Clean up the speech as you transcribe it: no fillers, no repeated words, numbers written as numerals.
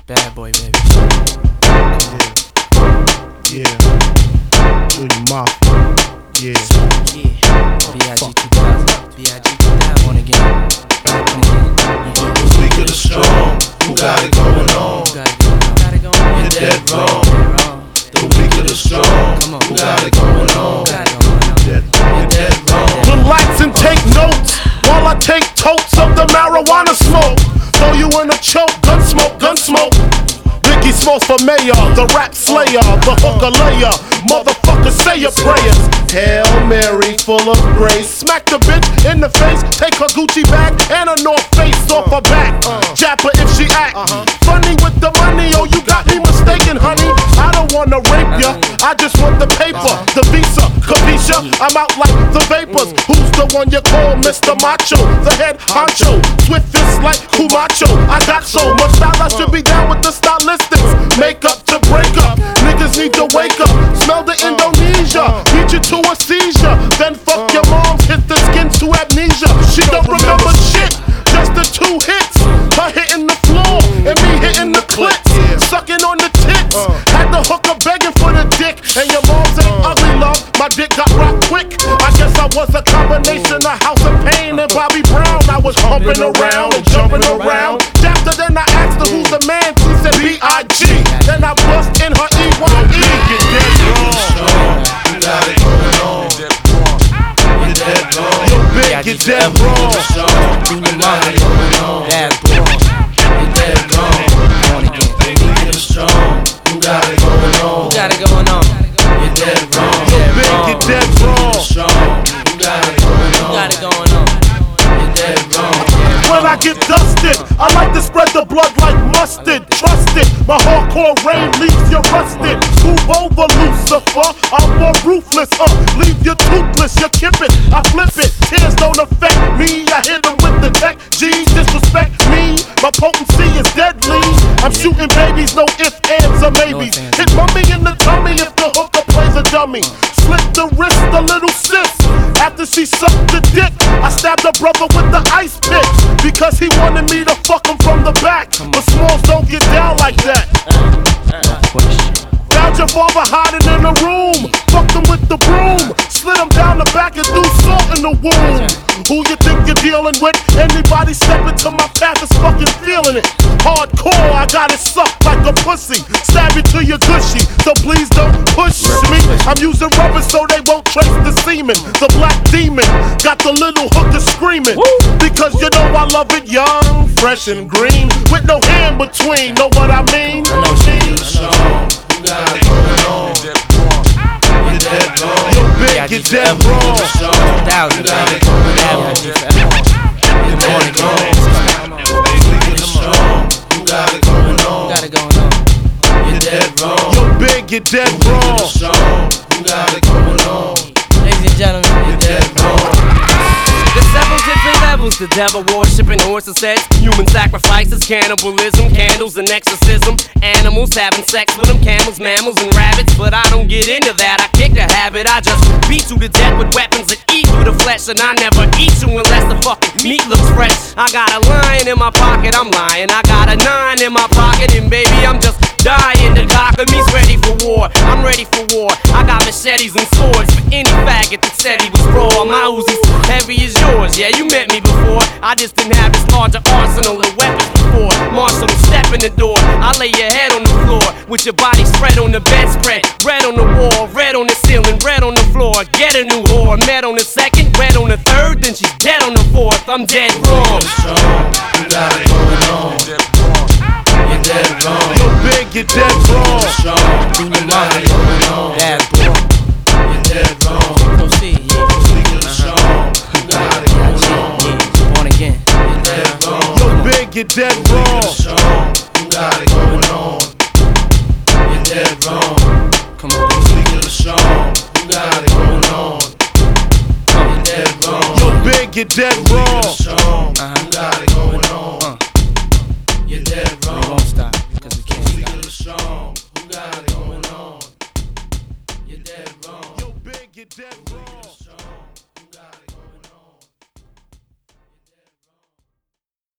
Bad boy, baby. Yeah. Junior Mafia. Yeah. B.I.G. 2000. B.I.G. 2000. On again. The weak of the strong, who got it going on? You're dead wrong. The weak of the strong, who got it going on? You're dead wrong. Relax and take notes while I take totes of the marijuana smoke. Throw you in a choke, gun smoke, gun smoke. Biggie Smalls for mayor, the rap slayer, the hooker layer. Motherfucker, say your prayers. Hail Mary, full of grace. Smack the bitch in the face, take her Gucci bag and a North Face off her back. Jab her if she act funny with the money. Oh, you got me mistaken, honey. I don't wanna rape ya, I just want the paper, the visa, capisha. I'm out like the vapors. Who's the one you call Mr. Macho? The head honcho, swift fist like Kumacho. I got so much style, I should be down with the stylistics. Make up to break up, niggas need to wake up. Smell the Indonesia, beat you to a seizure. Then fuck your moms, hit the skin to amnesia. She don't remember shit, just the 2 hits. Her hitting the floor and me hitting the clits, sucking on the tits. Had the hooker begging for the dick, and your mom's ain't ugly, love. My dick got rocked quick. I guess I was a combination of House of Pain and Bobby Brown. I was humping around and jumping around. After then I asked her who's the man. She said B.I.G. Then I bust in her E.Y.E. You're dead wrong. You got it going on. You're dead wrong. Yo, big, you're dead wrong. You got it going on. Bad boy. You're dead wrong. On again. The weak and the strong, who got it going on? Got it going on. You're dead wrong. Yo, big, you're dead wrong. Strong, who got it going on? Got it going on. You're dead wrong. When I get dusted, I like to spread the blood like mustard. Trust it, my hardcore rain leaves you rusted. Move over, Lucifer, I'm more ruthless. Leave you toothless, you kip it, I flip it. Tears don't affect me, I hit them with the tech. G's disrespect me, my potency is deadly. I'm shooting babies, no ifs, ands, or maybes. Hit mummy in the tummy if the hooker plays a dummy. Slit the wrist, the little sis. After she sucked the dick, I stabbed her brother with the ice pick, because he wanted me to fuck him from the back. But Smalls don't get down like that. Found your father hiding in the room, fucked him with the broom, slid him down the back and threw salt in the wound. Who you think you're dealing with? Anybody step into my path is fucking feeling it. Hardcore, I got it sucked like a pussy. Stab it to your gushy, so please don't push me. I'm using rubber so they won't trace the semen. The black demon got the little hooker screaming, because you know I love it young, fresh and green, with no hand between. Know what I mean? You're strong, who got it going on? You're dead wrong. Yo, big, you're dead wrong. Strong, you got it going on. You're dead wrong. You're strong, who got it going on? Got it going on. You're dead wrong. Yo, big, you're dead wrong. Strong, who got it going on? Ladies and gentlemen, You're dead wrong. There's several different levels, the devil worshiping, horses sex, human sacrifices, cannibalism, candles and exorcism, animals having sex with them, camels, mammals and rabbits. But I don't get into that, I kick the habit. I just beat you to death with weapons that eat through the flesh, and I never eat you unless the fucking meat looks fresh. I got a lion in my pocket, I'm lying. I got a 9 in my pocket, and baby I'm just dying. The cock of me's ready for war, I'm ready for war. I got machetes and swords for any faggot that said he was raw. My Uzi's heavy as yours, yeah, you met me before. I just didn't have this larger arsenal of weapons before. Marshall, step in the door, I lay your head on the floor, with your body spread on the bedspread. Red on the wall, red on the ceiling, red on the floor. Get a new whore, met on the second, red on the third, then she's dead on the fourth. I'm dead wrong. Strong, you got it going on. You're dead wrong. Yo, big, you're dead wrong. Strong, you got it going on. bad boy. You're dead wrong. Go see, yeah. Speaking of strong, you got it going on. Yeah. On again. You're dead wrong. Yo, big, you're dead wrong. Strong, you got it going on. You're dead wrong. Come on. Speaking of strong, you got it going on. You're dead wrong. Yo, big, you're dead wrong. Strong, you got it